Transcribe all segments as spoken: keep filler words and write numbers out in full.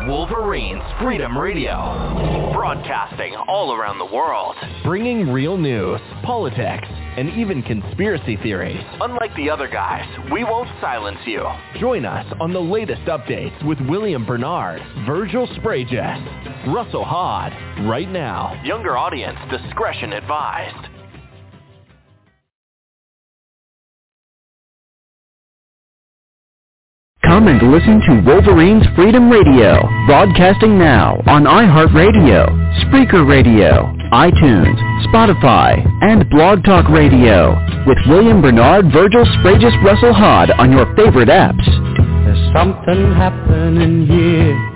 Wolverines Freedom Radio, broadcasting all around the world, bringing real news, politics, and even conspiracy theories. Unlike the other guys, we won't silence you. Join us on the latest updates with William Bernard, Virgil Spragus, Russell Hod, right now. Younger audience discretion advised. Come and listen to Wolverines Freedom Radio, broadcasting now on iHeartRadio, Spreaker Radio, iTunes, Spotify, and Blog Talk Radio, with William Bernard, Virgil Spragus, Russell Hod on your favorite apps. There's something happening here.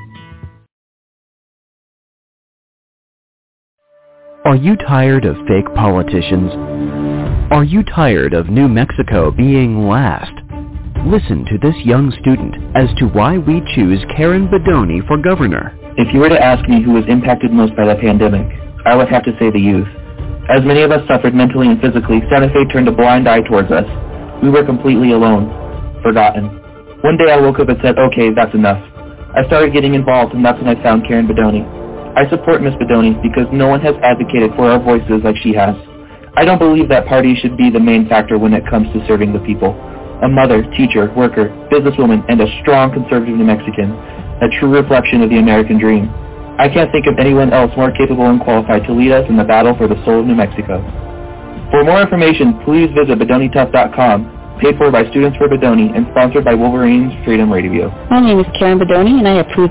Are you tired of fake politicians? Are you tired of New Mexico being last? Listen to this young student as to why we choose Karen Bedonie for governor. If you were to ask me who was impacted most by the pandemic, I would have to say the youth. As many of us suffered mentally and physically, Santa Fe turned a blind eye towards us. We were completely alone, forgotten. One day I woke up and said, okay, that's enough. I started getting involved, and that's when I found Karen Bedonie. I support Miss Bedonie because no one has advocated for our voices like she has. I don't believe that party should be the main factor when it comes to serving the people. A mother, teacher, worker, businesswoman, and a strong conservative New Mexican, a true reflection of the American dream. I can't think of anyone else more capable and qualified to lead us in the battle for the soul of New Mexico. For more information, please visit Bedonie Tough dot com, paid for by Students for Bedonie and sponsored by Wolverines Freedom Radio. My name is Karen Bedonie, and I approve.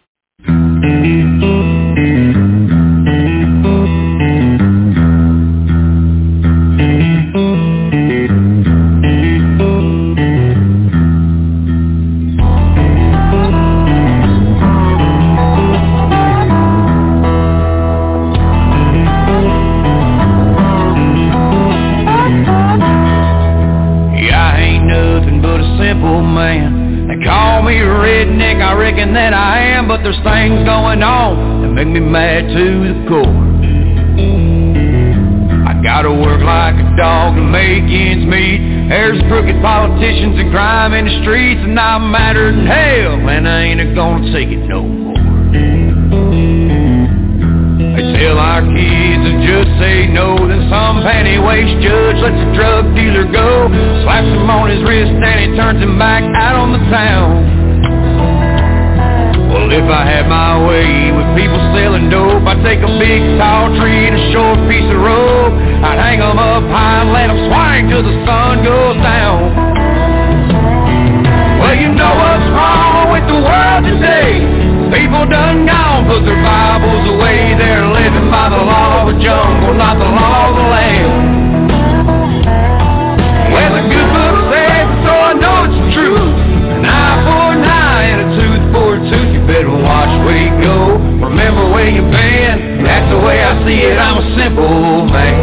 That I am, but there's things going on that make me mad to the core. I gotta work like a dog to make ends meet. There's crooked politicians and crime in the streets, and I'm madder than hell, and I ain't gonna take it no more. They tell our kids to just say no, then some panty-waist judge lets a drug dealer go, slaps him on his wrist and he turns him back out on the town. Well, if I had my way with people selling dope, I'd take a big tall tree and a short piece of rope. I'd hang them up high and let them swing till the sun goes down. Well, you know what's wrong with the world today. People done gone, put their Bibles away. They're living by the law of the jungle, not the law of the land. Well, the good book says, so I know it's true. An eye for an eye and a tooth for a tooth. You better watch where you go. Remember where you've been. That's the way I see it. I'm a simple man.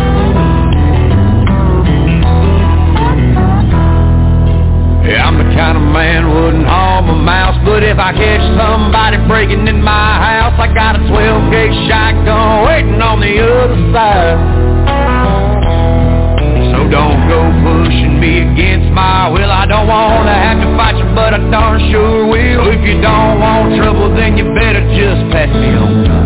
Yeah, I'm the kind of man who wouldn't harm a mouse, but if I catch somebody breaking in my house, I got a twelve gauge shotgun waiting on the other side. So don't go pushing me against my will. I don't want to have to fight you, but I darn sure will. If you don't want trouble, then you better just pass me on by.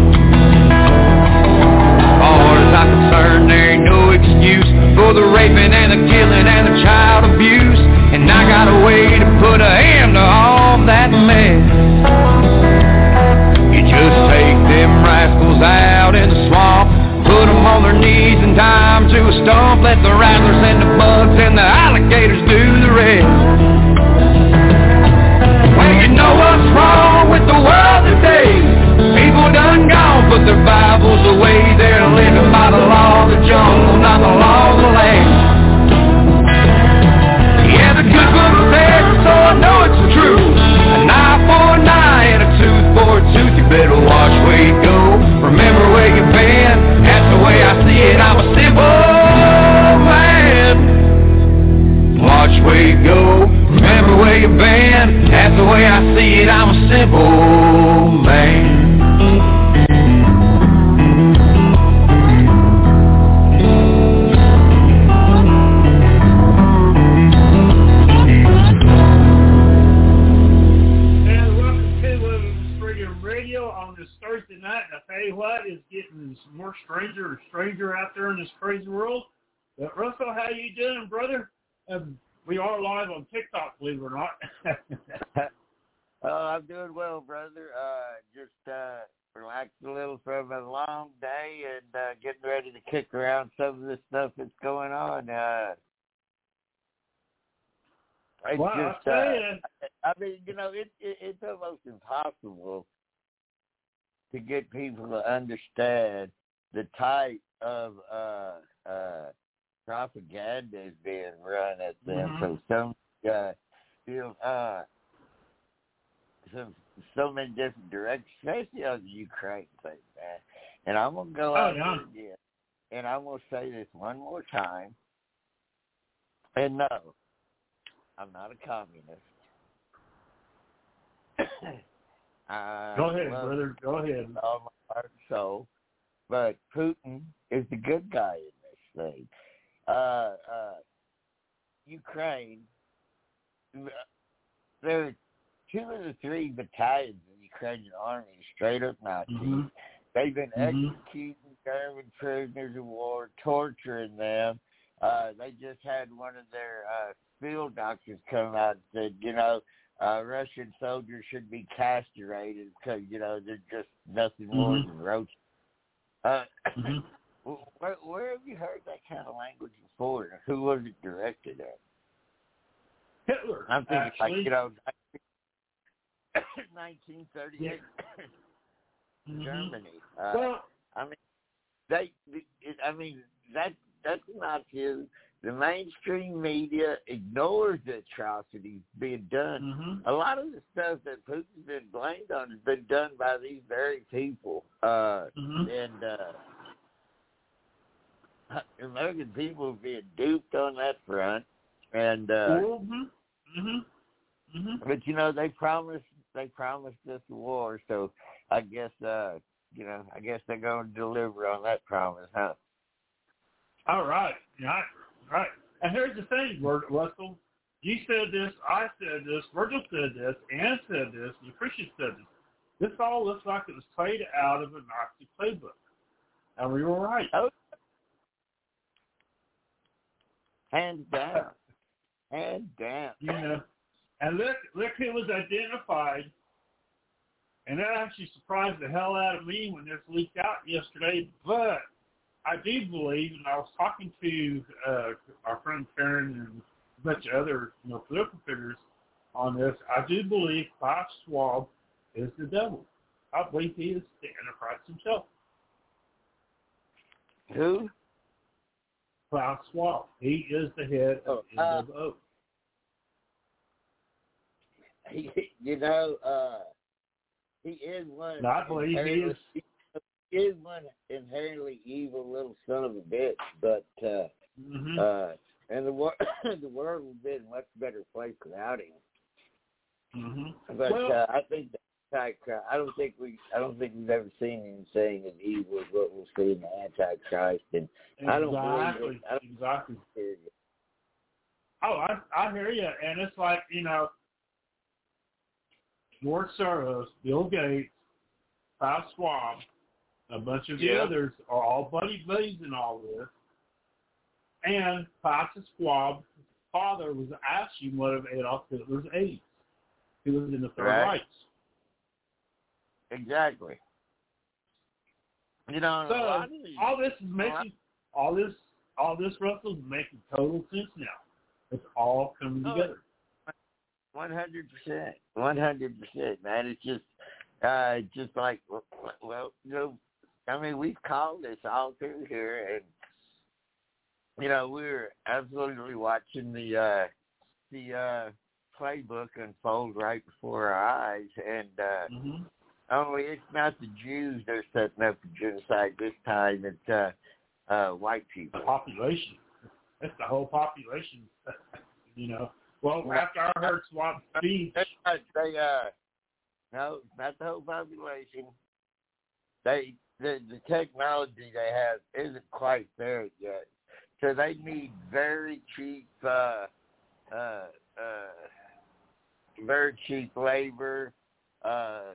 As far as I'm concerned, there ain't no excuse for the raping and the killing and the child abuse. And I got a way to put a end to all that mess. You just take them rascals out in the swamp, put them on their knees and tie them to a stump. Let the rattlers and the bugs and the alligators do the rest. Well, you know what's wrong with the world today. People done gone, put their Bibles away. They're living by the law of the jungle, not the law of the land. Yeah, the good book says, so I know it's true. An eye for an eye and a tooth for a tooth. You better watch where you go. Remember where you've been. That's the way I see it. I'm a simple man. Watch where you go. Remember where you've been. That's the way I see it. I'm a simple man. on this Thursday night, and I tell you what, it's getting more stranger and stranger out there in this crazy world. But Russell, how you doing, brother? Um, we are live on TikTok, believe it or not. Oh, I'm doing well, brother. Uh, just uh, relaxing a little from a long day and uh, getting ready to kick around some of the stuff that's going on. Uh, it's wow, just, I, uh, you. I mean, you know, it, it, it's almost impossible to get people to understand the type of uh, uh, propaganda is being run at them. Mm-hmm. So some uh, feel uh, some so many different directions, especially on the Ukraine thing, man. And I'm gonna go oh, out yeah. there again, and I'm gonna say this one more time. And no, I'm not a communist. I Go ahead, love brother. Go ahead. all my heart and soul, but Putin is the good guy in this thing. Uh, uh, Ukraine, there are two of the three battalions in the Ukrainian army straight up Nazis. Mm-hmm. They've been Mm-hmm. executing German prisoners of war, torturing them. Uh, they just had one of their uh, field doctors come out and said, you know, uh, Russian soldiers should be castrated because, you know, they're just nothing more Mm-hmm. than roaches. Uh, mm-hmm. where, where have you heard that kind of language before? Who was it directed at? Hitler. I'm thinking actually. like, you know, nineteen thirty-eight mm-hmm. Germany. Uh, Well, I mean, they. It, I mean, that that's not you. The mainstream media ignores the atrocities being done. mm-hmm. A lot of the stuff that Putin's been blamed on has been done by these very people, uh, Mm-hmm. and uh, American people are being duped on that front. And uh, mm-hmm. Mm-hmm. Mm-hmm. but you know, they promised they promised us a war, so I guess uh, you know, I guess they're going to deliver on that promise, huh? All right. Right. Right. And here's the thing, Russell. You said this, I said this, Virgil said this, Ann said this, and Christian said this. This all looks like it was played out of a Nazi playbook. And we were right. Oh. Hands down. Hands down. You know. And look, look who was identified. And that actually surprised the hell out of me when this leaked out yesterday. But I do believe, and I was talking to uh, our friend Karen and a bunch of other, you know, political figures on this. I do believe Klaus Schwab is the devil. I believe he is the Antichrist himself. Who? Klaus Schwab. He is the head of oh, uh, N W O. He, you know, uh, he is one. No, I believe he is. He is one inherently evil little son of a bitch, but uh, mm-hmm. uh, and the world, the world would be a much better place without him. Mm-hmm. But well, uh, I think the Antichrist. I don't think we. I don't think we've ever seen him saying that evil is what we'll see in the Antichrist, and exactly, I don't believe it. I don't exactly. hear you. Oh, I I hear you, and it's like, you know, George Soros, Bill Gates, Klaus Schwab, a bunch of the yeah. others are all buddy buddies in all this. And Klaus Schwab's father was actually one of Adolf Hitler's aides. He was in the Third Right. Reich. Exactly. You know, So a lot of these, all this is making all this all this Russell is making total sense now. It's all coming Oh, together. One hundred percent, one hundred percent, man. It's just, uh, just like, well, you know, I mean, we've called this all through here, and you know, we were absolutely watching the uh, the uh, playbook unfold right before our eyes, and uh, Mm-hmm. only it's not the Jews that are setting up the genocide this time; it's uh, uh, white people. The population. It's the whole population. You know. Well, after I heard Schwab's speech, That's not, they uh, no, not the whole population. They the the technology they have isn't quite there yet, so they need very cheap, uh, uh, uh, very cheap labor, uh,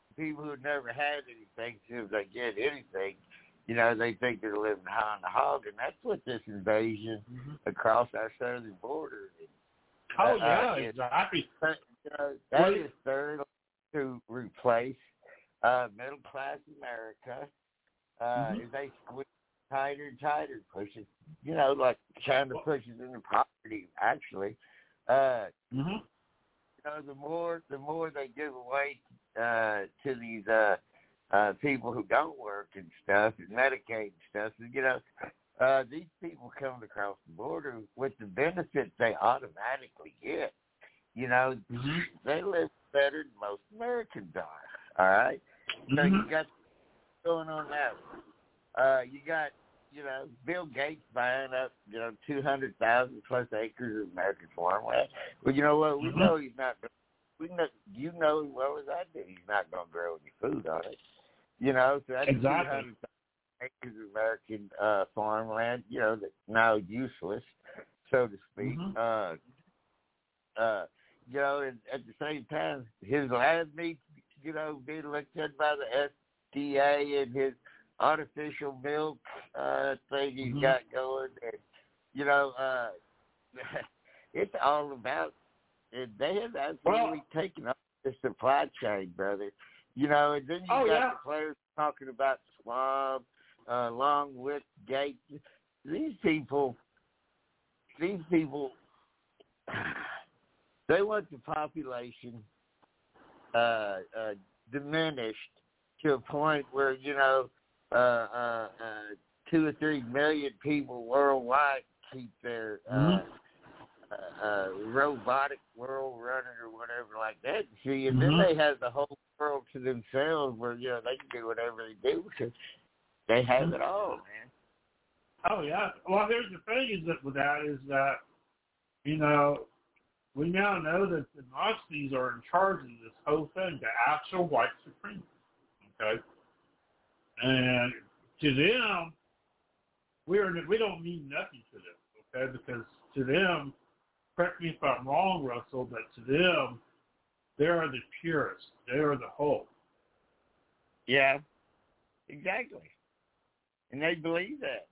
people who never had anything, as soon as they get anything, you know, they think they're living high on the hog, and that's what this invasion mm-hmm. across our southern border is. Oh, yeah, uh, exactly. But, you know, that is third to replace uh, middle-class America uh, mm-hmm. as they squeeze tighter and tighter, pushes, you know, like China pushes into poverty, actually. Uh, mm-hmm. You know, the more the more they give away uh, to these uh, uh, people who don't work and stuff, and Medicaid and stuff, and, you know, uh, these people coming across the border with the benefits they automatically get. You know, mm-hmm. they live better than most Americans are. All right, mm-hmm. so you got going on that one. Uh, you got, you know, Bill Gates buying up, you know, two hundred thousand plus acres of American farmland. Well, you know what? We mm-hmm. know he's not. We know you know as well as I do. He's not going to grow any food on it. You know, so that's exactly. two hundred thousand acres of American uh, farmland. You know, that's now useless, so to speak. Mm-hmm. Uh, uh, you know, and at the same time, his land needs, you know, being looked at by the F D A and his artificial milk uh, thing he's mm-hmm. got going, and you know, uh, it's all about. And they have absolutely well, taken up the supply chain, brother. You know, and then you oh, got yeah. the players talking about Schwab, uh, long with Gates. These people, these people, they want the population uh, uh, diminished to a point where, you know, uh, uh, uh, two or three million people worldwide keep their uh, mm-hmm. uh, uh, robotic world running or whatever like that. See, and mm-hmm. then they have the whole world to themselves where, you know, they can do whatever they do because they have mm-hmm. it all, man. Oh, yeah. Well, here's the thing is that with that is that, you know, we now know that the Nazis are in charge of this whole thing, the actual white supremacy, okay? And to them, we're we don't mean nothing to them, okay? Because to them, correct me if I'm wrong, Russell, but to them, they are the purest. They are the whole. Yeah, exactly. And they believe that.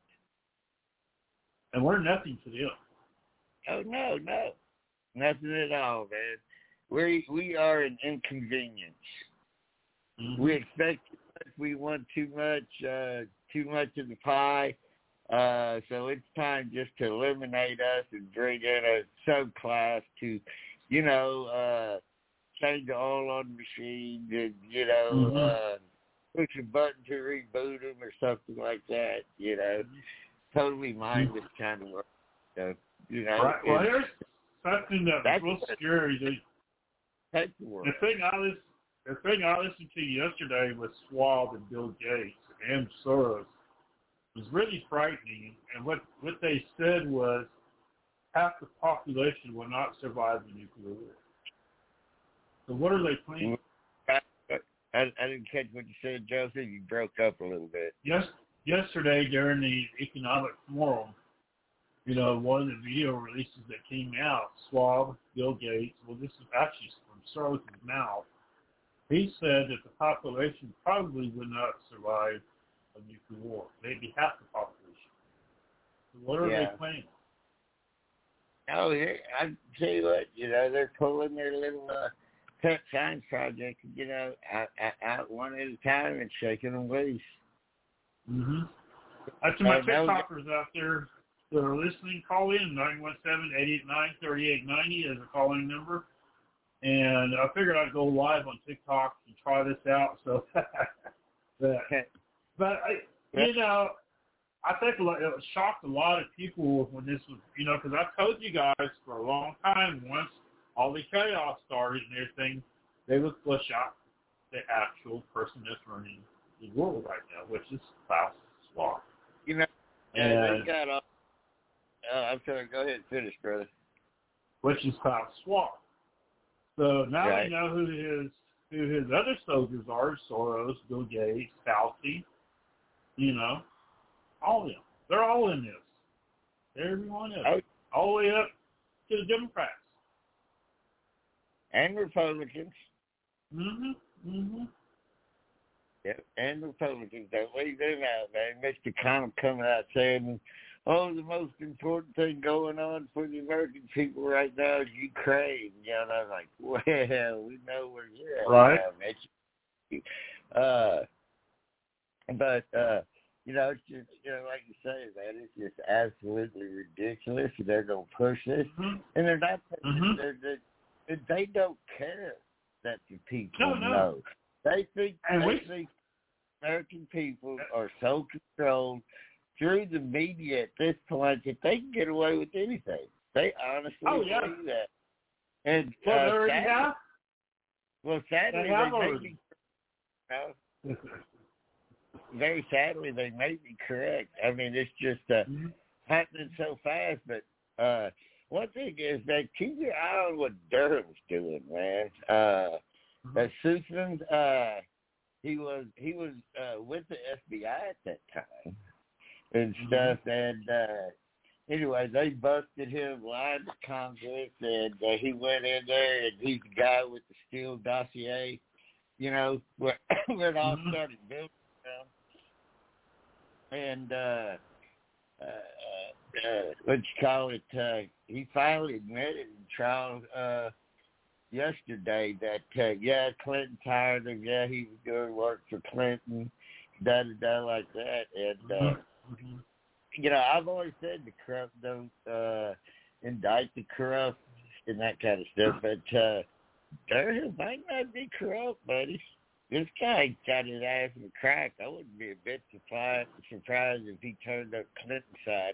And we're nothing to them. Oh, no, no. Nothing at all, man. We we are an inconvenience. Mm-hmm. We expect too much. We want too much, uh, too much of the pie. Uh, so it's time just to eliminate us and bring in a subclass to, you know, uh, change the oil on the machine and, you know, mm-hmm. uh, push a button to reboot them or something like that, you know. Totally mindless mm-hmm. kind of work. So, you know. Right. Well, here's something that was real scary. The, the thing I listened, the thing I listened to yesterday with Schwab and Bill Gates and Soros was really frightening. And what, what they said was half the population will not survive the nuclear war. So what are they planning? I, I, I didn't catch what you said, Joseph. You broke up a little bit. Yes, yesterday during the economic forum, you know, one of the video releases that came out, Schwab, Bill Gates, well, this is actually from Soros' mouth. He said that the population probably would not survive a nuclear war, maybe half the population. So what are yeah. they planning? Oh, I tell you what, you know, they're pulling their little uh, pet science project, you know, out, out one at a time and shaking them loose. Mm-hmm. That's to my TikTokers out there that are listening. Call in nine one seven, eight eight nine, three eight nine zero as a calling number. And I figured I'd go live on TikTok and try this out. So, but, but I, you know, I think it shocked a lot of people when this was, you know, because I told you guys for a long time, once all the chaos started and everything, they would flush out the actual person that's running the world right now, which is Klaus Schwab. You know, and, they got off. Uh, I'm sorry, go ahead and finish, brother. Which is Klaus Schwab. So now right. we know who his who his other soldiers are: Soros, Bill Gates, Fauci. You know, all of them. They're all in this. Everyone is. Oh. All the way up to the Democrats and Republicans. Mhm. Mhm. Yep, and Republicans. Don't leave them out, man. Mister Connell coming out saying, oh, the most important thing going on for the American people right now is Ukraine. You know, and I was like, well, we know where you're at. Right. Now, uh, but, uh, you know, it's just, you know, like you say, man, it's just absolutely ridiculous. They're going to push this. Mm-hmm. And they're not, Mm-hmm. they're, they're, they don't care that the people No, no. know. They think, And they we- think American people are so controlled through the media at this point that they can get away with anything. They honestly Oh, yeah. believe that. And Well, uh, they already sadly, have. well, sadly, They they, have may already. be, uh, very sadly, they may be correct. I mean, it's just uh, Mm-hmm. happening so fast. But uh, one thing is that keep your eye on what Durham's doing, man. Uh, Mm-hmm. uh, Susan, uh, he was he was uh, with the F B I at that time and stuff. Mm-hmm. And uh, anyway, they busted him lying to Congress, and uh, he went in there, and he's the guy with the Steele dossier, you know, where, where it all Mm-hmm. started building from. And uh, uh, uh, what you call it? Uh, he finally admitted in trial uh, yesterday that uh, yeah, Clinton tired him. Yeah, he was doing work for Clinton, da da da like that. And uh, Mm-hmm. you know, I've always said the corrupt don't uh, indict the corrupt and that kind of stuff. But uh, Durham might not be corrupt, buddy. This guy got his ass in the crack. I wouldn't be a bit surprised, surprised if he turned up Clinton side.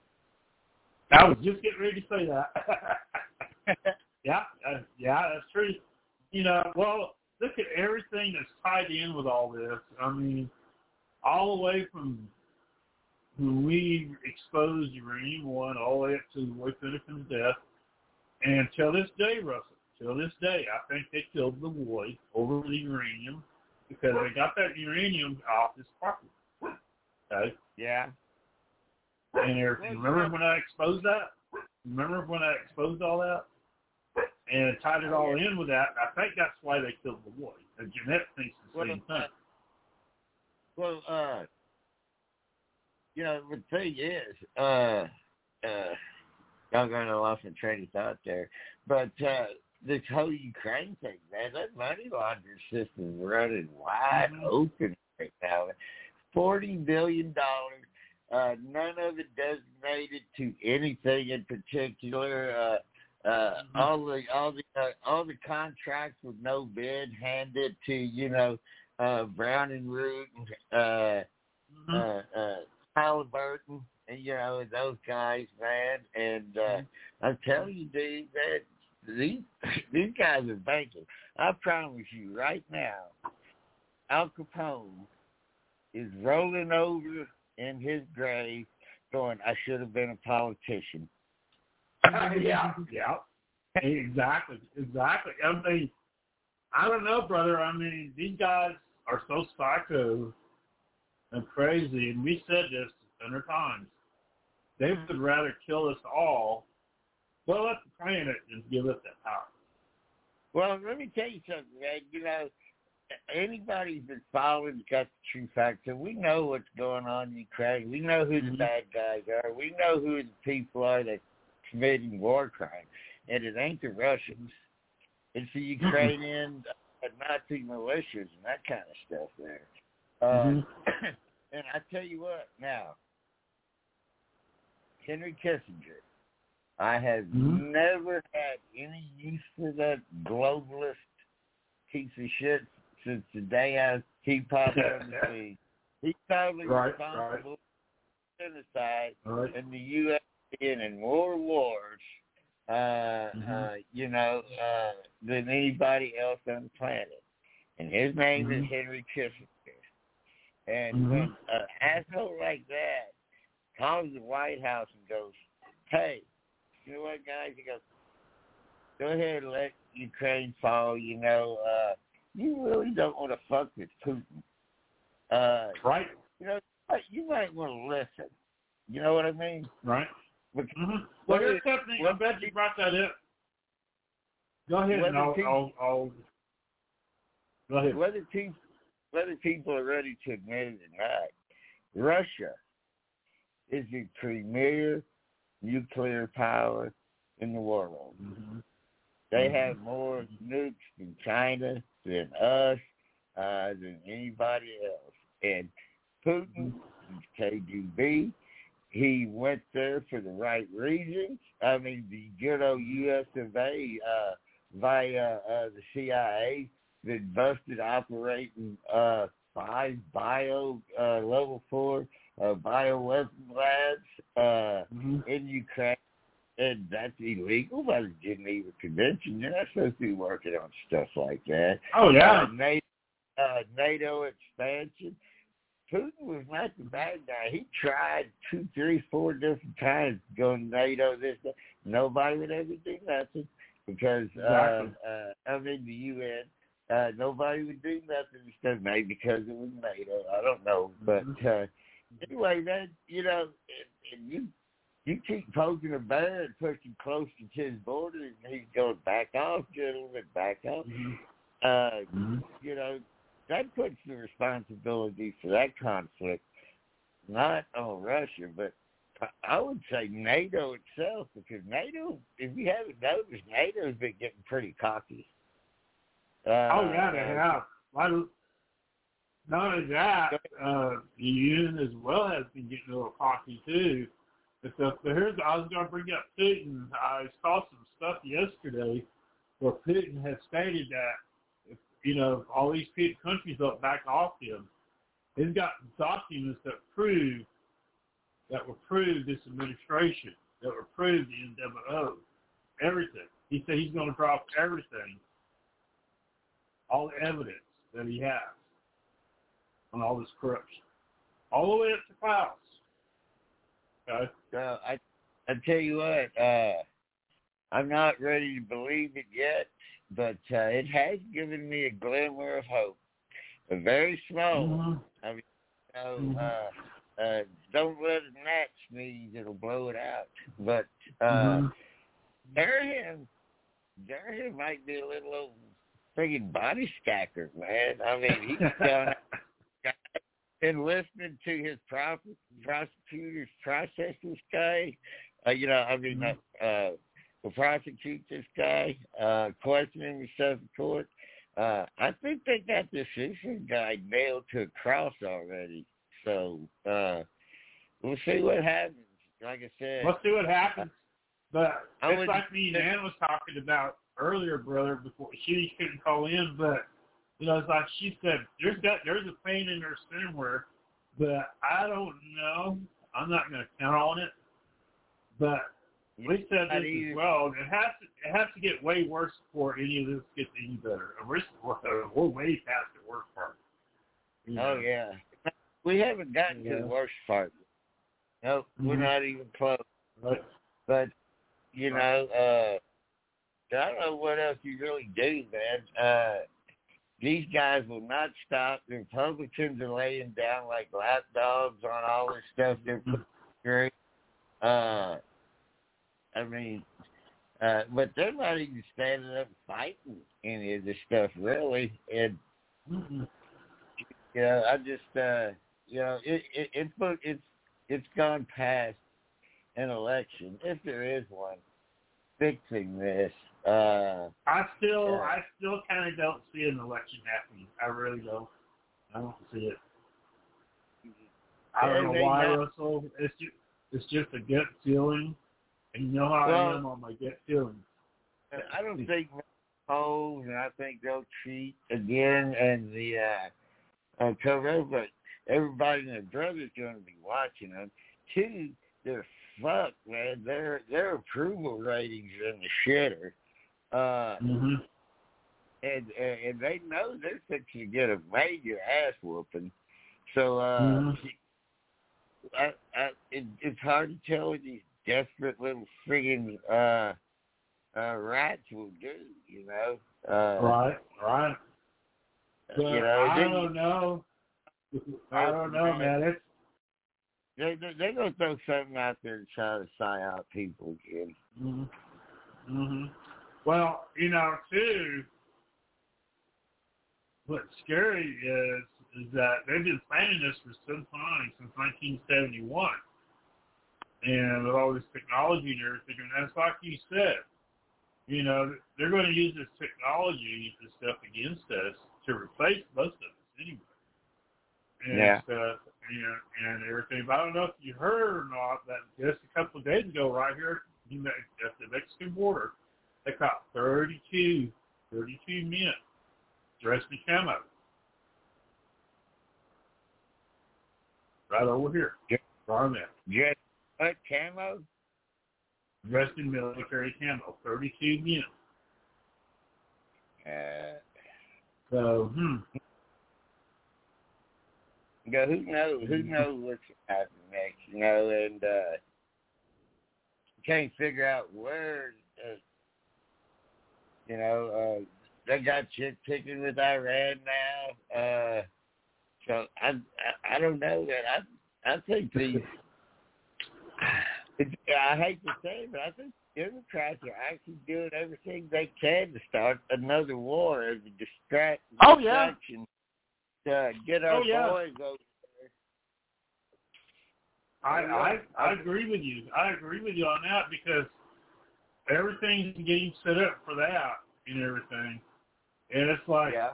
I was just getting ready to say that. yeah, uh, yeah, that's true. You know, well, look at everything that's tied in with all this. I mean, all the way from when we exposed uranium one all the way up to Roy Finnegan's death, and till this day, Russell, till this day, I think they killed the boy over the uranium because they got that uranium off his property. Okay? Yeah. And everything. Remember when I exposed that? Remember when I exposed all that? And tied it all in with that. I think that's why they killed the boy. And Jeanette thinks the well, same thing. Well, uh, you know, the thing is, uh, uh, y'all going to lost my train of thought there, but uh, this whole Ukraine thing, man, that money laundering system is running wide mm-hmm. open right now. Forty billion dollars. Uh, none of it designated to anything in particular. Uh, uh, mm-hmm. All the all the uh, all the contracts with no bid handed to you know uh, Brown and Root, uh, mm-hmm. uh, uh, Halliburton, and you know those guys, man. And uh, mm-hmm. I'm telling you, dude, that these these guys are banking. I promise you, right now, Al Capone is rolling over in his grave going, I should have been a politician. yeah, yeah. Exactly, exactly. I mean, I don't know, brother. I mean, these guys are so psycho and crazy, and we said this a hundred times. They would rather kill us all, blow up the planet, than give us that power. Well, let me tell you something, man. You know, anybody that's been following got the true facts. And we know what's going on in Ukraine. We know who the mm-hmm. bad guys are. We know who the people are that committing war crimes. And it ain't the Russians. It's the Ukrainian uh, Nazi militias and that kind of stuff there. Uh, mm-hmm. And I tell you what, now, Henry Kissinger, I have mm-hmm. never had any use for that globalist piece of shit since the day I he popped on the scene. He's totally right, responsible right. for genocide right. in the U S and in more wars, uh, mm-hmm. uh, you know, uh, than anybody else on the planet. And his name mm-hmm. is Henry Kissinger. And mm-hmm. when an asshole like that calls the White House and goes, hey, you know what, guys? He goes, go ahead and let Ukraine fall, you know, uh, you really don't want to fuck with Putin. Uh, right. You know, you might want to listen. You know what I mean? Right. But, mm-hmm. Well, here's something. I bet you brought that up. Go ahead and I'll, two, I'll, I'll... Go ahead. Whether two, whether people are ready to admit it or not, Russia is the premier nuclear power in the world. Mm-hmm. They have more nukes than China, than us, uh, than anybody else. And Putin, K G B, he went there for the right reasons. I mean, the good old U S of A uh, via uh, the C I A that busted operating uh, five bio uh, level four uh, bioweapon labs uh, mm-hmm. in Ukraine. And that's illegal by the Geneva Convention. You're not supposed to be working on stuff like that. Oh, yeah. Uh, NATO, uh, NATO expansion. Putin was not the bad guy. He tried two, three, four different times to go to NATO. This, that. Nobody would ever do nothing because, uh, uh, I mean, the U N, uh, nobody would do nothing instead, maybe because it was NATO. I don't know. But uh, anyway, man, you know, and, and you, You keep poking a bear and pushing closer to his border, and he's going back off, gentlemen, back off. Mm-hmm. Uh, mm-hmm. You know, that puts the responsibility for that conflict not on Russia, but I would say NATO itself, because NATO, if you haven't noticed, NATO's been getting pretty cocky. Uh, oh, yeah, they have. Well, not only that, uh, the U N as well has been getting a little cocky, too. So here's, I was going to bring up Putin. I saw some stuff yesterday where Putin had stated that, if, you know, all these countries will back off him. He's got documents that prove, that will prove this administration, that will prove the N W O, everything. He said he's going to drop everything, all the evidence that he has on all this corruption, all the way up to files. Okay. Uh, I I tell you what, uh, I'm not ready to believe it yet, but uh, it has given me a glimmer of hope. A very small mm-hmm. one. I mean, you know, mm-hmm. uh, uh, don't let a gnat sneeze; it'll blow it out. But uh, mm-hmm. Durham, Durham might be a little old friggin' body stacker, man. I mean, he's done. And listening to his pro- prosecutors process this guy, uh, you know, I mean, uh, uh, to prosecute this guy, uh, questioning the stuff in court, uh, I think they got this Simpson guy nailed to a cross already. So uh, we'll see what happens. Like I said, we'll see what happens. But I it's would, like me and Ann was talking about earlier, brother. Before she couldn't call in, but. You know, it's like she said, there's got there's a pain in her somewhere, but I don't know. I'm not going to count on it. But we said this as well. It has to it has to get way worse before any of this gets any better. And we're we're way past the worst part. You know? Oh yeah, we haven't gotten yeah. to the worst part. No, mm-hmm. we're not even close. Right. But you know, uh, I don't know what else you really do, man. Uh, These guys will not stop. The Republicans are laying down like lapdogs on all this stuff they're putting through. Uh, I mean, uh, but they're not even standing up and fighting any of this stuff, really. And, mm-hmm. you know, I just, uh, you know, it, it, it's, it's, it's gone past an election, if there is one, fixing this. Uh, I still, yeah. I still kind of don't see an election happening. I really don't. I don't see it. I don't know why, Russell. It's just, it's just a gut feeling, and you know how well, I am on my gut feeling. I don't think polls, and I think they'll cheat again, and the uh, uh, cover over. But everybody and their brother's going to be watching them. Two, they're fucked, man. Their their approval ratings are in the shitter. Uh, mm-hmm. and, and and they know they're fixing to get a major ass whooping. So uh, mm-hmm. I, I, it, it's hard to tell what these desperate little friggin' uh, uh, rats will do, you know. Uh, right, right. But you know, I don't know. I don't know, man. It's they they they're gonna throw something out there to try to sign out people again. Mm-hmm. Mm-hmm. Well, you know, too, what's scary is that they've been planning this for some time, since nineteen seventy-one. And with all this technology and everything, and that's like you said, you know, they're going to use this technology and stuff against us to replace most of us anyway. And yeah. stuff, and, and everything. But I don't know if you heard or not that just a couple of days ago, right here at the Mexican border, they caught thirty-two, thirty-two men dressed in camo. Right over here. Just, right there. Just what camo? Dressed in military camo. thirty-two men. Uh, so, hmm. Go, who knows? Who knows what's happening next? You know, and uh, can't figure out where. Uh, you know, uh, they got shit picking with Iran now. Uh, so I, I, I don't know that. I, I think these. I hate to say it, but I think Democrats are actually doing everything they can to start another war as a distract, oh, yeah. distraction. To get our oh, yeah. boys over there. I, I I agree with you. I agree with you on that because everything's getting set up for that and everything. And it's like, yeah.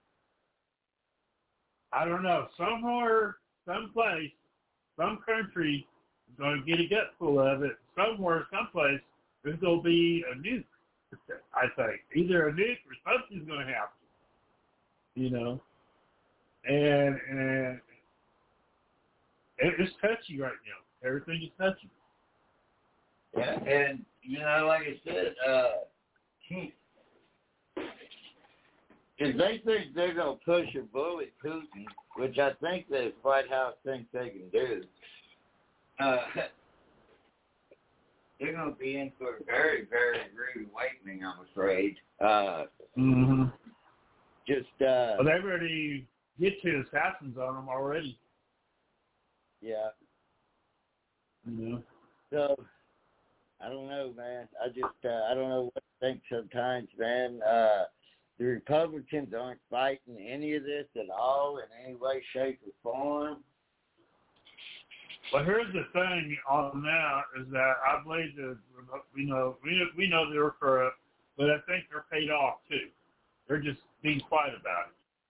I don't know, somewhere, someplace, some country is going to get a gut full of it. Somewhere, someplace, there's going to be a nuke, I think. Either a nuke or something's going to happen, you know. And and it's touchy right now. Everything is touchy. Yeah, and you know, like I said, uh, if they think they're gonna push a bullet Putin, which I think the White House thinks they can do, uh, they're gonna be in for a very, very rude awakening, I'm afraid. Uh, mm-hmm. Just uh, well, they've already get to assassins on them already. Yeah. You know. So I don't know, man. I just uh, I don't know what to think sometimes, man. Uh, the Republicans aren't fighting any of this at all in any way, shape, or form. Well, here's the thing on that is that I believe that we know we we know they're corrupt, but I think they're paid off too. They're just being quiet about it.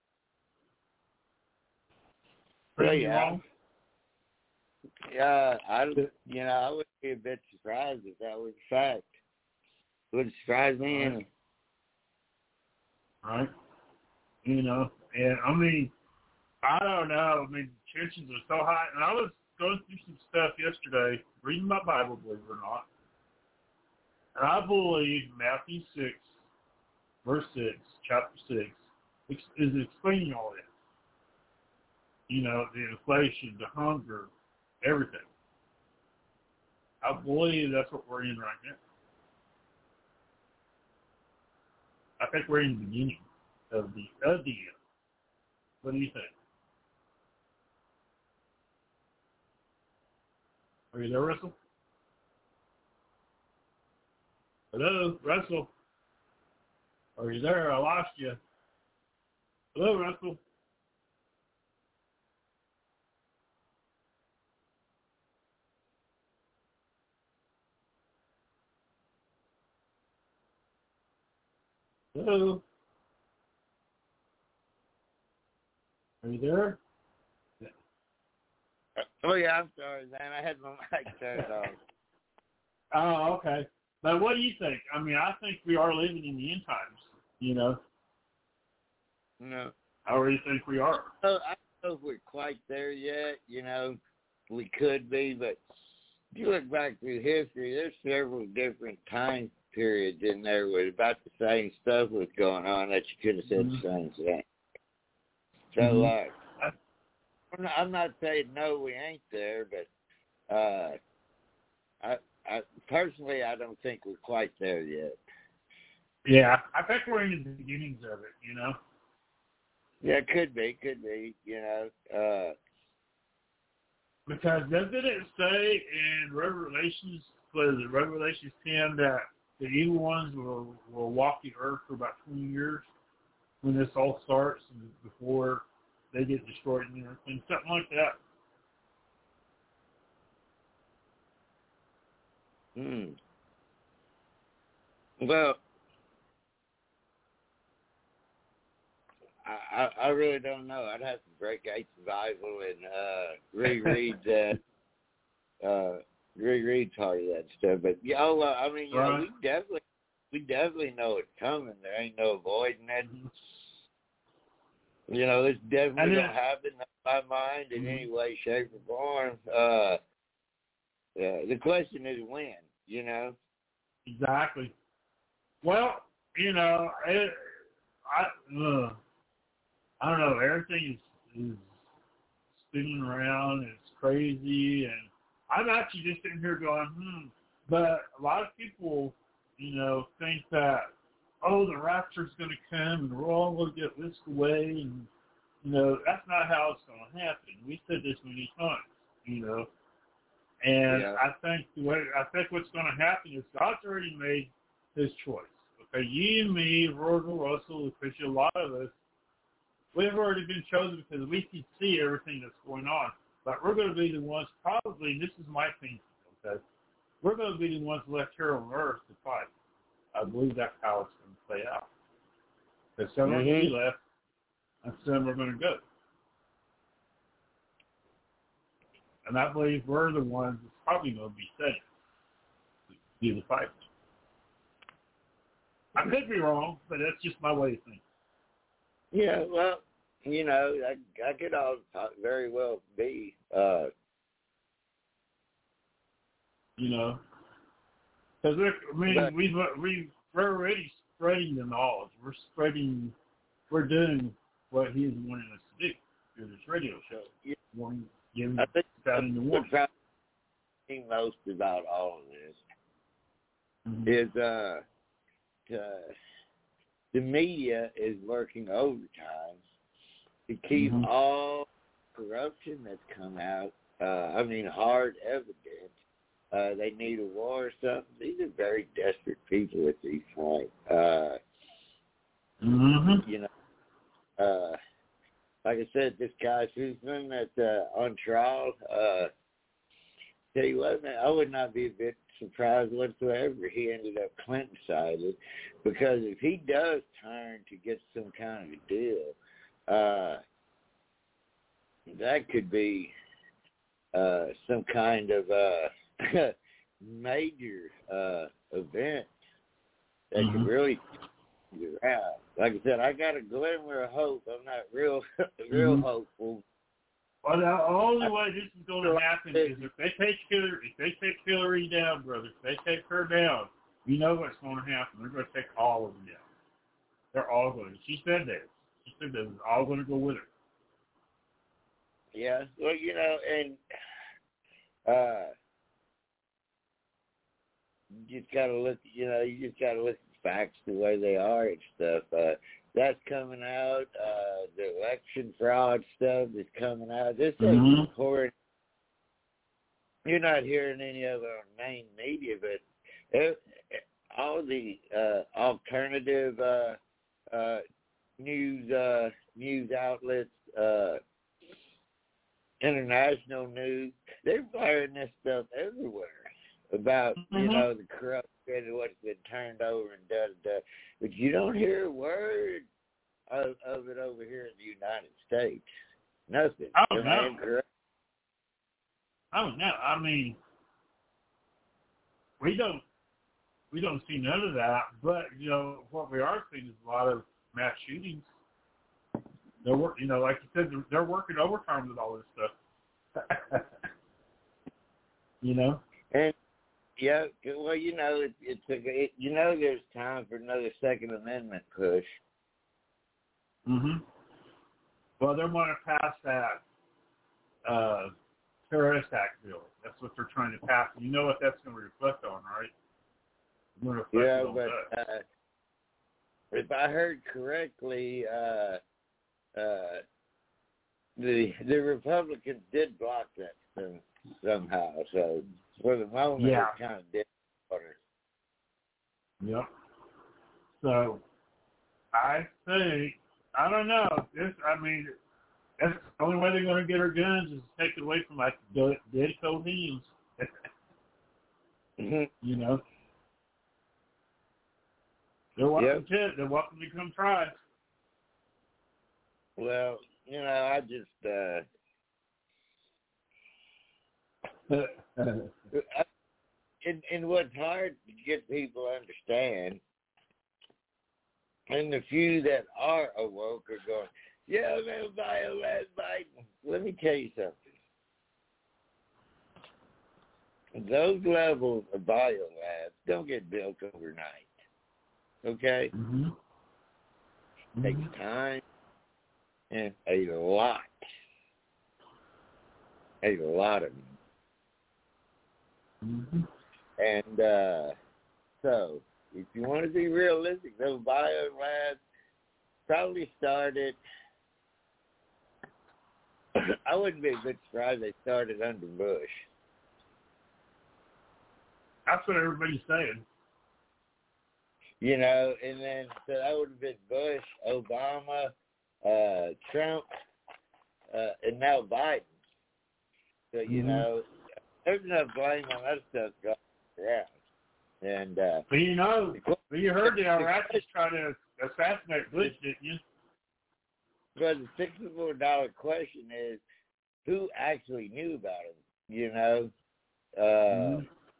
Well, yeah. Yeah, I, you know, I would be a bit surprised if that was a fact. It would surprise me. Right. Any. right. You know, and I mean, I don't know. I mean, tensions are so high. And I was going through some stuff yesterday, reading my Bible, believe it or not. And I believe Matthew six, verse six, chapter six, is explaining all this. You know, the inflation, the hunger, everything. I believe that's what we're in right now. I think we're in the beginning of the of the end. What do you think? Are you there, Russell? Hello, Russell? Are you there? I lost you. Hello, Russell? Hello? Are you there? Yeah. Oh, yeah, I'm sorry, man. I had my mic turned off. Oh, okay. But what do you think? I mean, I think we are living in the end times, you know? No. How do you think we are? Oh, I don't know if we're quite there yet, you know. We could be, but if you look back through history, there's several different time periods in there with about the same stuff was going on that you could have said mm-hmm. the same thing. So, mm-hmm. uh, I'm not, I'm not saying no, we ain't there, but uh, I, I personally, I don't think we're quite there yet. Yeah, I think we're in the beginnings of it, you know? Yeah, could be, could be, you know. Uh, because doesn't it say in Revelations, what is it, Revelations ten, that the evil ones will, will walk the earth for about twenty years when this all starts, before they get destroyed and everything, something like that. Hmm. Well, I, I I really don't know. I'd have to break Gates Bible and uh, reread that, uh, reread part of that stuff. But yeah, oh, uh, I mean, you right. know, we definitely, we definitely know it's coming. There ain't no avoiding it. You know, this definitely then, don't happen in my mind in mm-hmm. any way, shape, or form. Uh, uh, the question is when. You know. Exactly. Well, you know, it, I uh, I don't know. Everything is, is spinning around. And it's crazy, and I'm actually just sitting here going, hmm. But a lot of people, you know, think that, oh, the rapture's going to come and we're all going to get whisked away, and you know, that's not how it's going to happen. We said this many times, you know. And yeah. I think the way I think what's going to happen is God's already made His choice. Okay, you and me, Virgil, Russell, especially a lot of us, we've already been chosen because we can see everything that's going on. But we're going to be the ones, probably, and this is my opinion, okay, we're going to be the ones left here on earth to fight. I believe that's how it's going to play out. Because some are going to be left, and some are going to go. And I believe we're the ones that's probably going to be saved to be the fighters. I could be wrong, but that's just my way of thinking. Yeah, well, you know, I, I could all very well be. Uh, you know, because I mean, but, we've we we're already spreading the knowledge. We're spreading. We're doing what He's wanting us to do through this radio show. Yeah. Warning, giving, I think sounding the warning. what I most about all of this mm-hmm. is uh, to, the media is working overtime to keep mm-hmm. all corruption that's come out. Uh, I mean, hard evidence. Uh, they need a war or something. These are very desperate people at this point. Uh, mm-hmm. You know, uh, like I said, this guy Sussman that's uh, on trial. Uh, tell you what, man, I would not be a bit surprised whatsoever he ended up Clinton sided, because if he does turn to get some kind of a deal, uh, that could be uh, some kind of uh, major uh, event that mm-hmm. could really get around. Like I said, I got a glimmer of hope. I'm not real, real mm-hmm. hopeful. Well, the only way this is going to happen is if they take Hillary, if they take Hillary down, brother, if they take her down, you know what's going to happen. They're going to take all of them down. They're all going to. She said that. She said that was all going to go with her. Yeah, well, you know, and uh, you just got to look, you know, you just got to look at the facts the way they are and stuff. Uh, that's coming out. Uh, the election fraud stuff is coming out. This is mm-hmm. recorded. You're not hearing any of our main media, but it, all the uh, alternative uh, uh, news uh, news outlets, uh, international news, they're firing this stuff everywhere about, mm-hmm. you know, the corruption and what's been turned over and da da da. But you don't hear a word of, of it over here in the United States. Nothing. Oh, no. Correct? Oh, no. I mean, we don't we don't see none of that. But, you know, what we are seeing is a lot of mass shootings. They're work, you know, like you said, they're working overtime with all this stuff. You know? And yeah, well, you know, it, it's a, it, you know, there's time for another Second Amendment push. Mhm. Well, they want to pass that uh, terrorist act bill. That's what they're trying to pass. You know what that's going to reflect on, right? It's going to reflect yeah, on but that. Uh, if I heard correctly, uh, uh, the the Republicans did block that thing somehow. So for the moment, yeah. it's kind of dead water. Yep. So I think I don't know. This, I mean, That's the only way they're going to get our guns is to take it away from like dead cold hands. Mm-hmm. You know. They're welcome Yep. to it. They're welcome to come try. Well, you know, I just, uh, and, and what's hard to get people to understand, and the few that are awoke are going, yeah, man, BioLab Biden. Let me tell you something. Those levels of biolabs don't get built overnight. Okay? Mm-hmm. It takes Mm-hmm. time and a lot. A lot of them. Mm-hmm. And uh, so, if you want to be realistic, those biolabs probably started, I wouldn't be a bit surprised they started under Bush. That's what everybody's saying. You know, and then so that would have been Bush, Obama, uh, Trump, uh, and now Biden. So, you Mm-hmm. know, there's enough blame on that stuff going around. And, uh, But you know, but you heard the Iraqis try to assassinate Bush, didn't you? But the sixty-four dollar question is, who actually knew about him? You know, uh, Mm-hmm.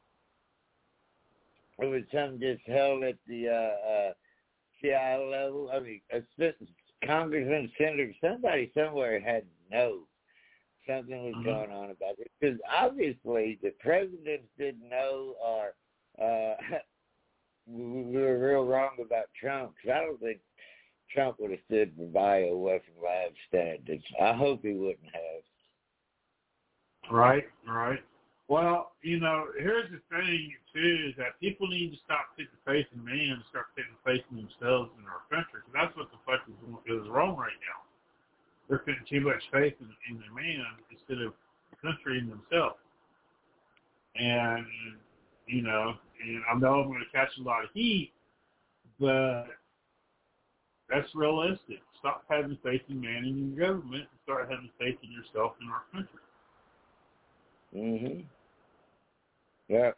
it was something just held at the uh, uh, C I A level. I mean, a congressman, senator, somebody somewhere had to know something was Mm-hmm. going on about it. Because obviously the presidents didn't know, or uh, we were real wrong about Trump. Because I don't think Trump would have stood for bioweapon lab standards. I hope he wouldn't have. Right, right. Well, you know, here's the thing, too, is that people need to stop putting faith in man and start putting faith in themselves and our country, because that's what the fuck is, is wrong right now. They're putting too much faith in, in the man instead of the country and themselves. And, you know, and I know I'm going to catch a lot of heat, but that's realistic. Stop having faith in man and in your government and start having faith in yourself and our country. Mm-hmm. Yeah.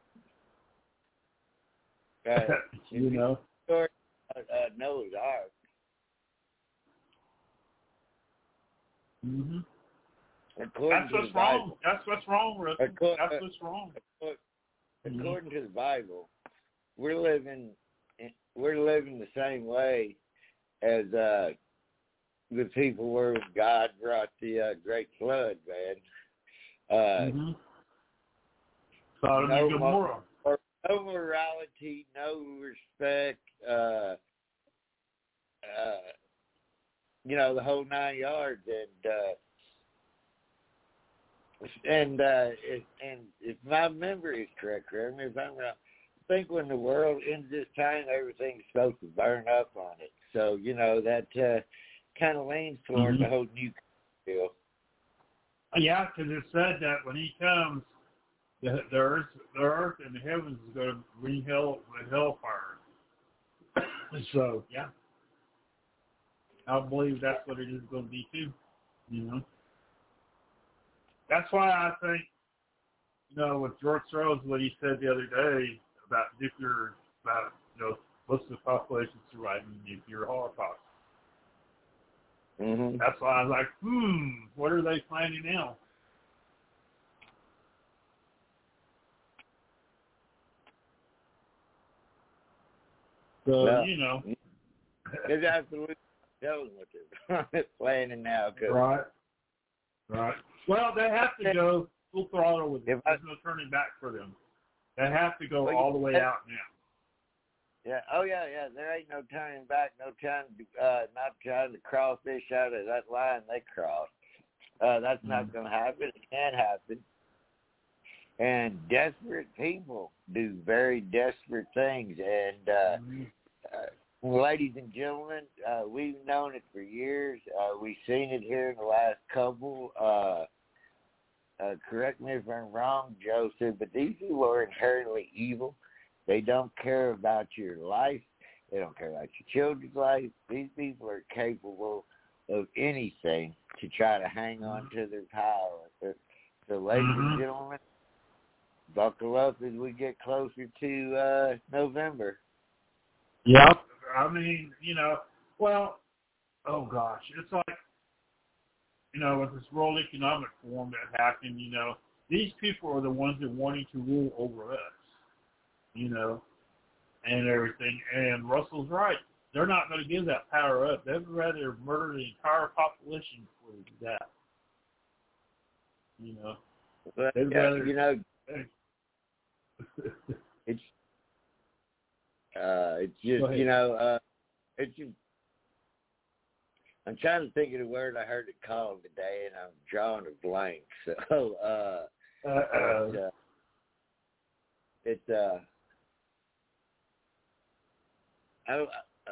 Uh, you know? Uh, uh, Noah's Ark. Mm-hmm. According That's to what's the wrong. Bible, That's what's wrong, Russell. According, That's what's wrong. According, according to the Bible, we're living we're living the same way as uh, the people were when God brought the uh, great flood, man. Uh, mm-hmm. Sodom no, and Gomorrah. Or no morality, no respect, uh, uh, you know, the whole nine yards. And uh, and uh, it, and if my memory is correct, correct me if I'm wrong, I think when the world ends this time, everything's supposed to burn up on it. So, you know, that uh, kind of leans toward mm-hmm. the whole new deal. Yeah, because it said that when he comes, the, the earth, the earth and the heavens is going to bring hell, hellfire. So, yeah, I believe that's what it is going to be too. You know, that's why I think, you know, with George Soros, what he said the other day about nuclear, about, you know, what's the population surviving nuclear holocaust. Mm-hmm. That's why I was like, hmm, what are they planning now? So, well, you know. There's absolutely no telling what they're planning now. Cause right. Right. Well, they have to go full throttle with it. If I, There's no turning back for them. They have to go well, all the way yeah. out now. Yeah. Oh, yeah, yeah. There ain't no turning back, no trying to, uh, not trying to crawfish out of that line they crossed. Uh, that's mm-hmm. not going to happen. It can't happen. And desperate people do very desperate things. And, uh, mm-hmm. uh, ladies and gentlemen, uh, we've known it for years. Uh, we've seen it here in the last couple. Uh, uh, correct me if I'm wrong, Joseph, but these people are inherently evil. They don't care about your life. They don't care about your children's life. These people are capable of anything to try to hang on to their power. So, ladies mm-hmm. and gentlemen, buckle up as we get closer to uh, November. Yep. I mean, you know, well, oh gosh, it's like, you know, with this World Economic Forum that happened, you know, these people are the ones that wanting to rule over us, you know, and everything. And Russell's right. They're not going to give that power up. They'd rather murder the entire population before they do that. You know. But, They'd uh, rather, you know, it's, uh, it's just, you know, uh, it's just, I'm trying to think of the word I heard it called today, and I'm drawing a blank. So, uh, Uh-oh. it's, uh, it's, uh, I don't, uh,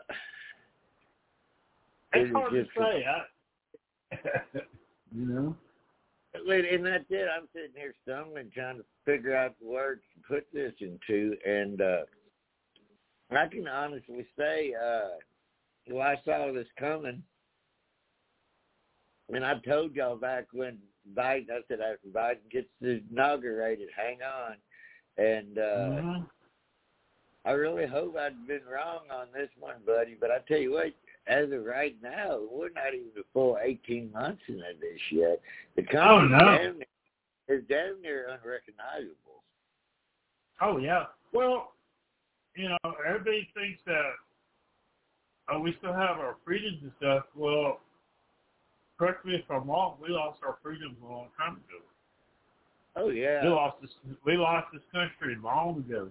it's hard just, to say. I, you know? And that's it. I'm sitting here stumbling, trying to figure out the words to put this into, and uh, I can honestly say, uh, well, I saw this coming, and I told y'all back when Biden, I said after Biden gets inaugurated, hang on, and uh, mm-hmm. I really hope I'd been wrong on this one, buddy, but I tell you what, as of right now, we're not even a full eighteen months into this yet. The country oh, no. damn near, is damn near unrecognizable. Oh, yeah. Well, you know, everybody thinks that oh, we still have our freedoms and stuff. Well, correct me if I'm wrong, we lost our freedoms a long time ago. Oh, yeah. We lost this, we lost this country long ago.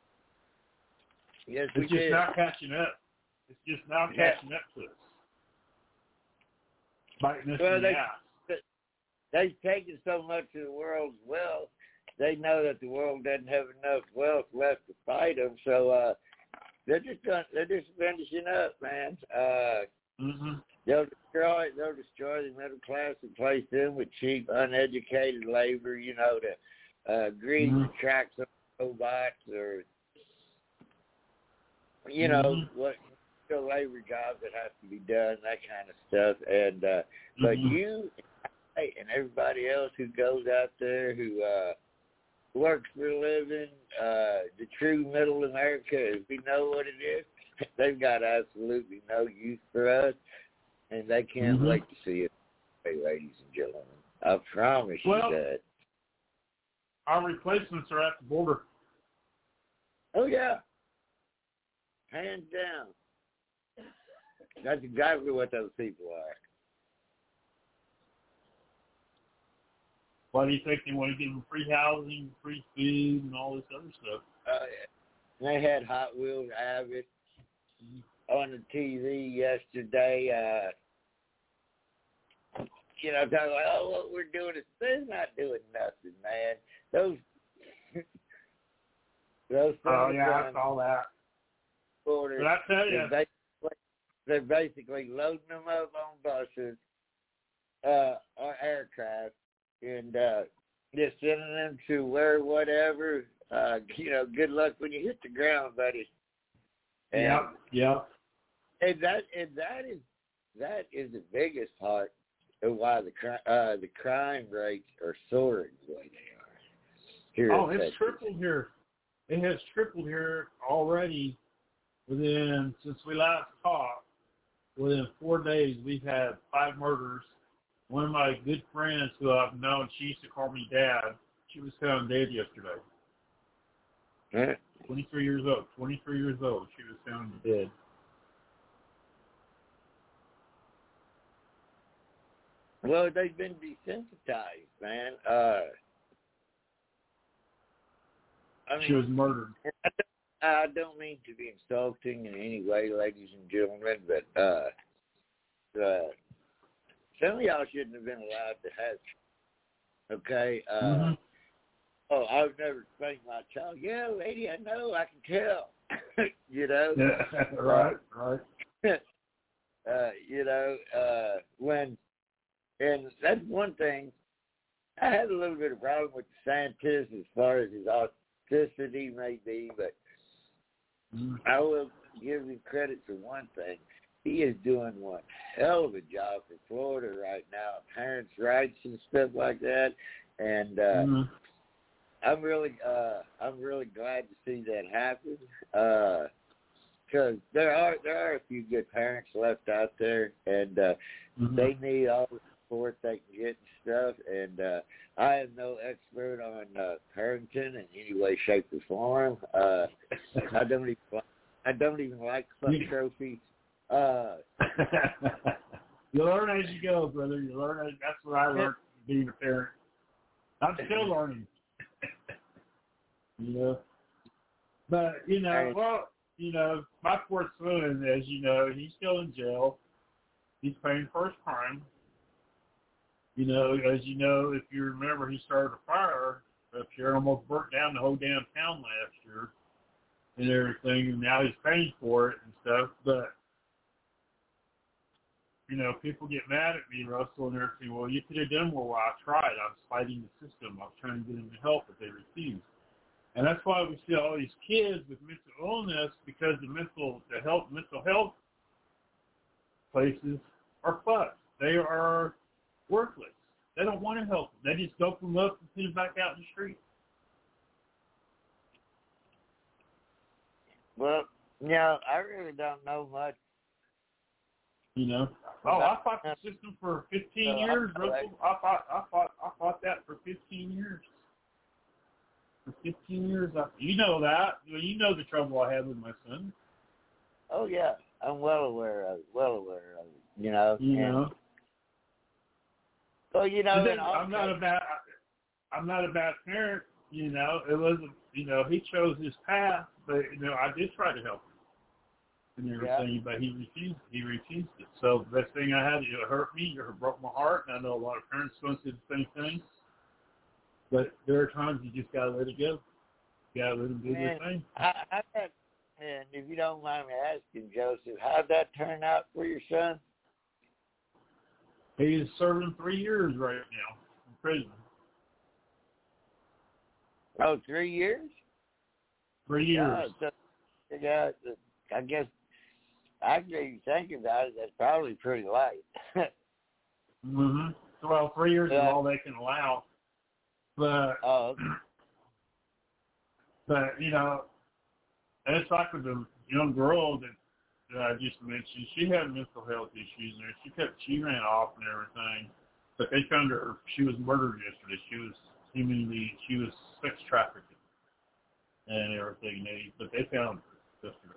Yes, it's we just did. now catching up. It's just now catching yeah. up to us. Biting us well, in the they, ass. They've taken so much of the world's wealth, they know that the world doesn't have enough wealth left to fight them, so uh, they're just done, they're just finishing up, man. Uh, mm-hmm. They'll destroy they'll destroy the middle class and place them with cheap, uneducated labor, you know, to uh, grease mm-hmm. the tracks of robots or, you know, mm-hmm. what still labor jobs that have to be done, that kind of stuff. And uh, mm-hmm. but you and everybody else who goes out there who uh, works for a living, uh, the true middle America, as we know what it is, they've got absolutely no use for us. And they can't mm-hmm. wait to see it, hey, ladies and gentlemen. I promise well, you that. Our replacements are at the border. Oh, yeah. Hands down. That's exactly what those people are. Why do you think they want to give them free housing, free food, and all this other stuff? Uh, they had Hot Wheels Abbott on the T V yesterday, uh, you know, talking like, oh, what we're doing is they're not doing nothing, man. Those, those things. Oh yeah, I saw that. Orders, but I tell you, they're basically, they're basically loading them up on buses uh, or aircraft and uh, just sending them to where whatever. Uh, you know, good luck when you hit the ground, buddy. And, yeah, yeah. And that and that is that is the biggest part of why the uh, the crime rates are soaring the way they are. Here oh, it's Texas. tripled here. It has tripled here already. Within since we last talked, within four days we've had five murders. One of my good friends who I've known, she used to call me Dad. She was found dead yesterday. Huh? twenty-three years old. twenty-three years old. She was found dead. Well, they've been desensitized, man. Uh, I mean, she was murdered. I don't mean to be insulting in any way, ladies and gentlemen, but uh, uh, some of y'all shouldn't have been allowed to have, okay? Uh, mm-hmm. Oh, I've never spanked my child. Yeah, lady, I know, I can tell. you know? Yeah, right, right. uh, you know, uh, when, and that's one thing, I had a little bit of problem with the scientist as far as his authenticity may be, but mm-hmm. I will give him credit for one thing. he is doing one hell of a job for Florida right now, parents' rights and stuff like that. And uh, mm-hmm. I'm really, uh, I'm really glad to see that happen. Because uh, there are there are a few good parents left out there, and uh, mm-hmm. they need all the support they can get and stuff. And uh, I am no expert on uh, parenting in any way, shape, or form. Uh, I don't even I don't even like club trophies. Uh, you learn as you go, brother. You learn as, that's what I learned being a parent. I'm still learning. You know, but you know, well, you know, my fourth son, as you know, he's still in jail. He's paying for his crime. You know, as you know, if you remember, he started a fire up here, almost burnt down the whole damn town last year and everything, and now he's paying for it and stuff. But you know, people get mad at me, Russell, and everything. Well, you could have done more. Well, I tried. I was fighting the system. I was trying to get them to help, but they refused. And that's why we see all these kids with mental illness, because the mental, the health, mental health places are fucked. They are worthless. They don't want to help them. They just dope them up and send them back out in the street. Well, yeah, I really don't know much. You know, oh, I fought the system for fifteen no, years, I, Russell. I fought, I fought, I fought that for fifteen years. For fifteen years, I, you know that. You know the trouble I had with my son. Oh yeah, I'm well aware of it. Well aware of it. You know. You and, know. Well, you know, then, I'm not a bad. I'm not a bad parent. You know, it wasn't. You know, he chose his path, but you know, I did try to help him and everything, yeah. But he refused. He refused it. So the best thing I had, it hurt me. It broke my heart, and I know a lot of parents going through the same thing. But there are times you just gotta let it go. You gotta let them do their thing. How, how that, and if you don't mind me asking, Joseph, how'd that turn out for your son? He's serving three years right now in prison. Oh, three years? Three years. Yeah, so, yeah, I guess actually, you think about it, that's probably pretty light. mm-hmm. Well, three years yeah. is all they can allow. But, oh, okay. but you know, it's like with the young girl that, that I just mentioned. She had mental health issues, and she kept she ran off and everything. But they found her. She was murdered yesterday. She was seemingly she was sex trafficking and everything. They but they found her yesterday.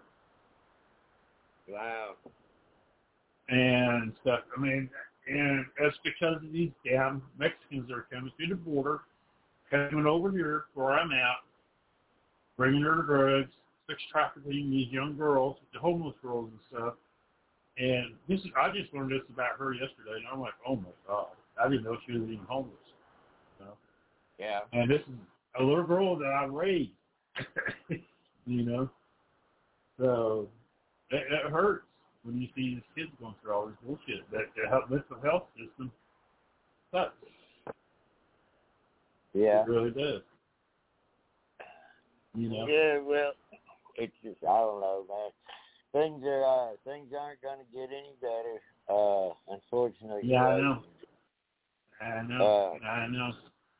Wow. And stuff. I mean, and that's because of these damn Mexicans that are coming through the border, coming over here where I'm at, bringing her drugs, sex trafficking these young girls, the homeless girls and stuff. And this is, I just learned this about her yesterday, and I'm like, oh my God, I didn't know she was even homeless. You know? Yeah. And this is a little girl that I raised, you know. So it, it hurts when you see these kids going through all this bullshit. That the health, mental health system sucks. Yeah. It really does. You know? Yeah, well, it's just, I don't know, man. Things are, uh, things aren't going to get any better, uh, unfortunately. Yeah, I know. I know. Uh, I know.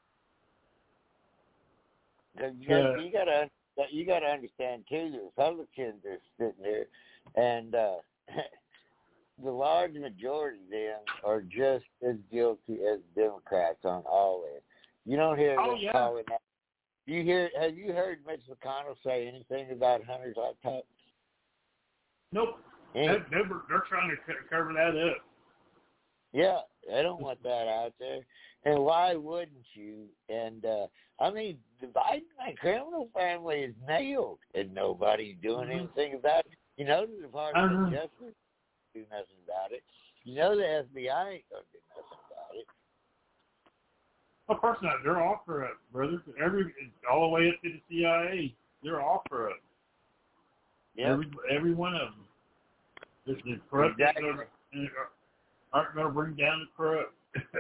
You got, you got to, you got to understand too. The Republicans are sitting there, and uh, the large majority of them are just as guilty as Democrats on all this. You don't hear oh, them yeah. calling out. You hear? Have you heard Mitch McConnell say anything about Hunter's laptop? Nope. They, they're, they're trying to cover that up. Yeah, they don't want that out there. And why wouldn't you? And, uh, I mean, the Biden criminal family is nailed, and nobody's doing mm-hmm. anything about it. You know the Department uh-huh. of Justice do nothing about it. You know the F B I ain't going to do nothing about it. Of course not. They're all corrupt, brother. Every, all the way up to the C I A, they're all corrupt. Yep. Every every one of them. The, the corrupt exactly. aren't going to bring down the corrupt.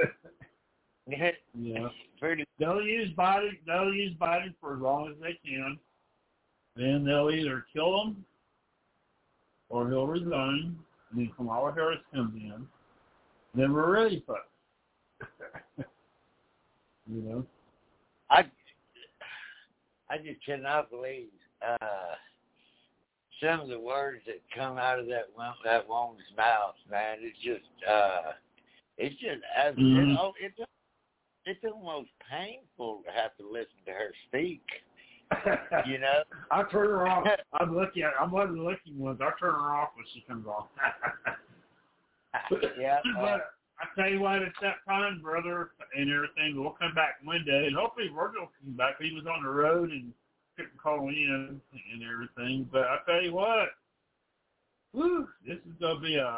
Yeah. Pretty. They'll use Biden. They'll use Biden for as long as they can. Then they'll either kill him, or he'll resign, And then Kamala Harris comes in. Then we're ready for it. You know? I, I just cannot believe uh, some of the words that come out of that that woman's mouth, man. It's just, uh, it's just, as mm-hmm. it, oh, it's, it's almost painful to have to listen to her speak. You know, I turn her off. I'm looking at. I'm one of the looking ones. I turn her off when she comes on. Yeah. Uh, but I tell you what, it's that time, brother, and everything. We'll come back Monday, and hopefully Virgil will come back. He was on the road and couldn't call in and everything. But I tell you what, whew, this is gonna be a.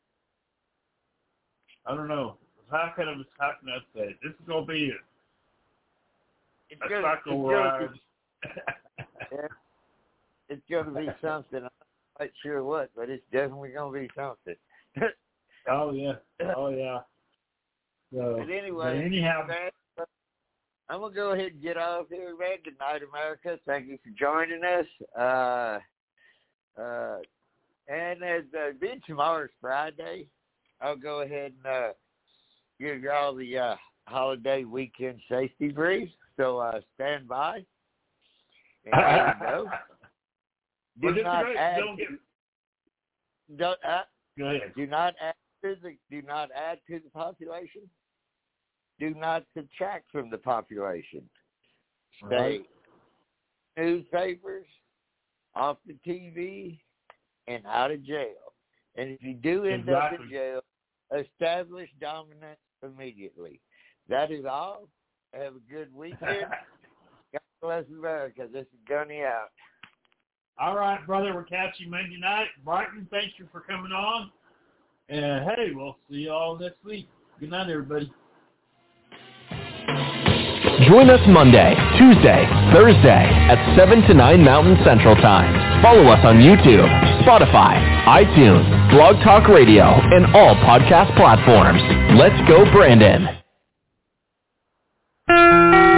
I don't know. How can I? How can I say it? This is gonna be a. It's a gonna, cycle it's ride. Gonna be, yeah, it's going to be something. I'm not quite sure what, but it's definitely going to be something. Oh yeah, oh yeah. So, but anyway, but anyhow, man, I'm gonna go ahead and get off here, man. Good night, America. Thank you for joining us. Uh, uh, and as uh, being tomorrow's Friday, I'll go ahead and uh, give you all the uh, holiday weekend safety brief. So uh, stand by. And there you go. Do well, not great. add. Don't get... Don't, uh, Go ahead. Do not add to the. Do not add to the population. Do not subtract from the population. Stay Right. newspapers, off the T V, and out of jail. And if you do end exactly. up in jail, establish dominance immediately. That is all. Have a good weekend. God bless America. This is Gunny out. All right, brother. We'll catch you Monday night. Brighton, thank you for coming on. And, hey, we'll see you all next week. Good night, everybody. Join us Monday, Tuesday, Thursday at seven to nine Mountain Central Time. Follow us on YouTube, Spotify, iTunes, Blog Talk Radio, and all podcast platforms. Let's go, Brandon.